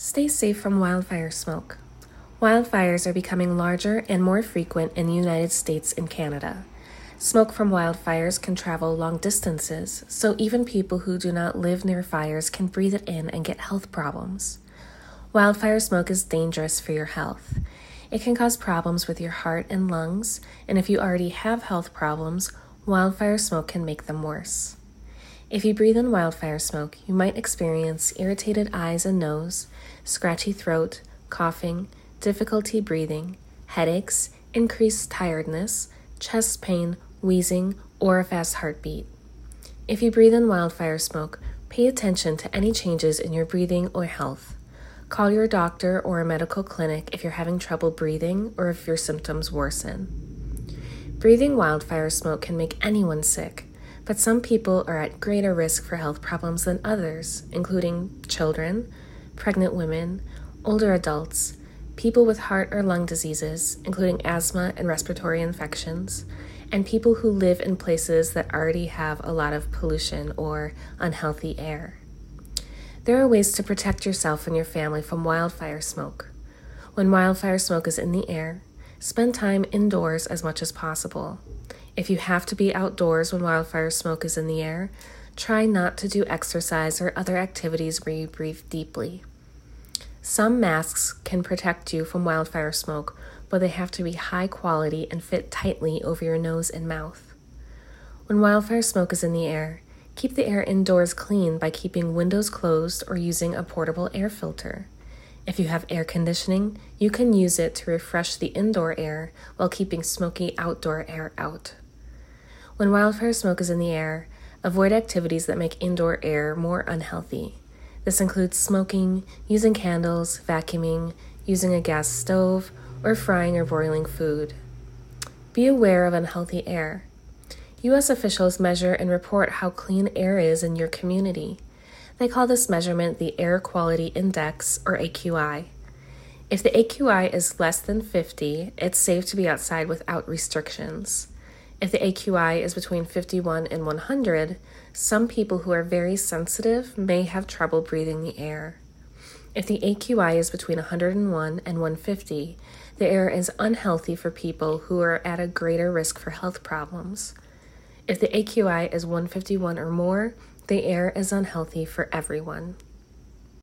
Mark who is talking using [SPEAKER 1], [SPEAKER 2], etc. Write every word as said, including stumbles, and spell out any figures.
[SPEAKER 1] Stay safe from wildfire smoke. Wildfires are becoming larger and more frequent in the United States and Canada. Smoke from wildfires can travel long distances, so even people who do not live near fires can breathe it in and get health problems. Wildfire smoke is dangerous for your health. It can cause problems with your heart and lungs, and if you already have health problems, wildfire smoke can make them worse. If you breathe in wildfire smoke, you might experience irritated eyes and nose, scratchy throat, coughing, difficulty breathing, headaches, increased tiredness, chest pain, wheezing, or a fast heartbeat. If you breathe in wildfire smoke, pay attention to any changes in your breathing or health. Call your doctor or a medical clinic if you're having trouble breathing or if your symptoms worsen. Breathing wildfire smoke can make anyone sick, but some people are at greater risk for health problems than others, including children, pregnant women, older adults, people with heart or lung diseases, including asthma and respiratory infections, and people who live in places that already have a lot of pollution or unhealthy air. There are ways to protect yourself and your family from wildfire smoke. When wildfire smoke is in the air, spend time indoors as much as possible. If you have to be outdoors when wildfire smoke is in the air, try not to do exercise or other activities where you breathe deeply. Some masks can protect you from wildfire smoke, but they have to be high quality and fit tightly over your nose and mouth. When wildfire smoke is in the air, keep the air indoors clean by keeping windows closed or using a portable air filter. If you have air conditioning, you can use it to refresh the indoor air while keeping smoky outdoor air out. When wildfire smoke is in the air, avoid activities that make indoor air more unhealthy. This includes smoking, using candles, vacuuming, using a gas stove, or frying or broiling food. Be aware of unhealthy air. U S officials measure and report how clean air is in your community. They call this measurement the Air Quality Index, or A Q I. If the A Q I is less than fifty, it's safe to be outside without restrictions. If the A Q I is between fifty-one and one hundred, some people who are very sensitive may have trouble breathing the air. If the A Q I is between one hundred one and one hundred fifty, the air is unhealthy for people who are at a greater risk for health problems. If the A Q I is one hundred fifty-one or more, the air is unhealthy for everyone.